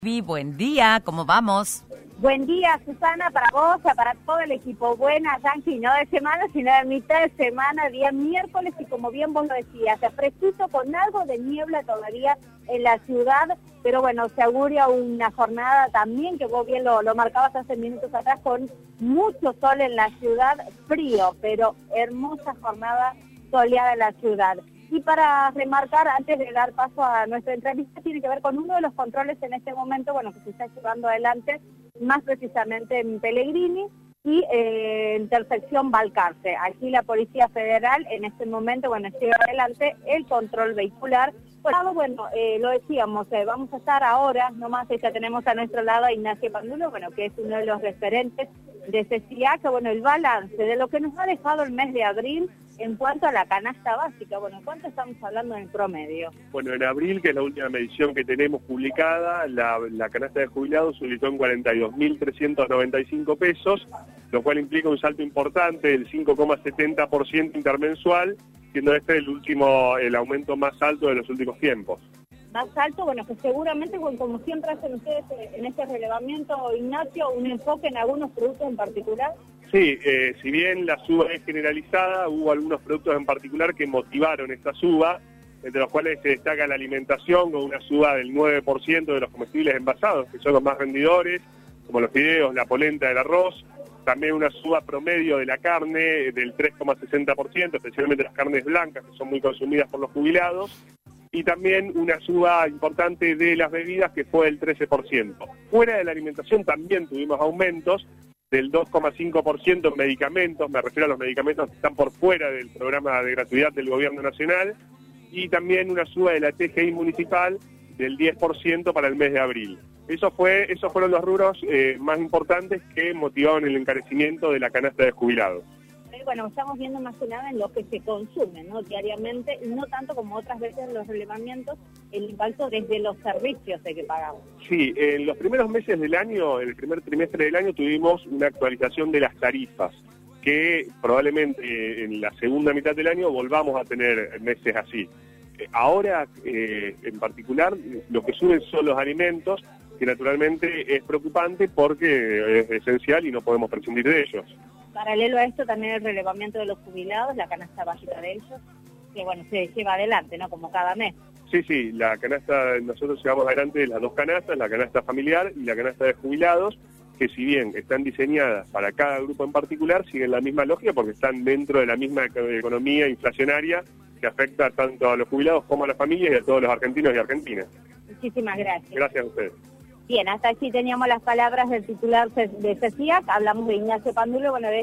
Buen día, ¿cómo vamos? Buen día, Susana, para vos, para todo el equipo. Buena, Yankee, no de semana, sino de mitad de semana, día miércoles, y como bien vos lo decías, fresquito con algo de niebla todavía en la ciudad, pero bueno, se auguria una jornada también, que vos bien lo marcabas hace minutos atrás, con mucho sol en la ciudad, frío, pero hermosa jornada soleada en la ciudad. Y para remarcar, antes de dar paso a nuestra entrevista, tiene que ver con uno de los controles en este momento, bueno, que se está llevando adelante, más precisamente en Pellegrini y intersección Balcarce. Aquí la Policía Federal en este momento, bueno, lleva adelante el control vehicular. Bueno, lo decíamos, vamos a estar ahora, nomás ya tenemos a nuestro lado a Ignacio Pandulo, bueno, que es uno de los referentes de CCA, que bueno, el balance de lo que nos ha dejado el mes de abril en cuanto a la canasta básica. Bueno, ¿cuánto estamos hablando en promedio? Bueno, en abril, que es la última medición que tenemos publicada, la canasta de jubilados se ubicó en 42.395 pesos, lo cual implica un salto importante del 5,70% intermensual, siendo este el aumento más alto de los últimos tiempos. Más alto, bueno, que seguramente, bueno, como siempre hacen ustedes en este relevamiento, Ignacio, un enfoque en algunos productos en particular. Sí, si bien la suba es generalizada, hubo algunos productos en particular que motivaron esta suba, entre los cuales se destaca la alimentación, con una suba del 9% de los comestibles envasados, que son los más vendidores, como los fideos, la polenta, el arroz. También una suba promedio de la carne del 3,60%, especialmente las carnes blancas, que son muy consumidas por los jubilados. Y también una suba importante de las bebidas, que fue del 13%. Fuera de la alimentación también tuvimos aumentos del 2,5% en medicamentos, me refiero a los medicamentos que están por fuera del programa de gratuidad del Gobierno Nacional, y también una suba de la TGI municipal del 10% para el mes de abril. Esos fueron los rubros más importantes que motivaron el encarecimiento de la canasta de jubilados. Bueno, estamos viendo más que nada en lo que se consume, ¿no? Diariamente, no tanto como otras veces en los relevamientos, el impacto desde los servicios de que pagamos. Sí, en los primeros meses del año, en el primer trimestre del año, tuvimos una actualización de las tarifas, que probablemente en la segunda mitad del año volvamos a tener meses así. Ahora, en particular, lo que suben son los alimentos, que naturalmente es preocupante porque es esencial y no podemos prescindir de ellos. Paralelo a esto también el relevamiento de los jubilados, la canasta básica de ellos, que bueno, se lleva adelante, ¿no? Como cada mes. Sí, la canasta, nosotros llevamos adelante las dos canastas, la canasta familiar y la canasta de jubilados, que si bien están diseñadas para cada grupo en particular, siguen la misma lógica porque están dentro de la misma economía inflacionaria que afecta tanto a los jubilados como a las familias y a todos los argentinos y argentinas. Muchísimas gracias. Gracias a ustedes. Bien, hasta aquí teníamos las palabras del titular de CECIAC, hablamos de Ignacio Pandulo, bueno, de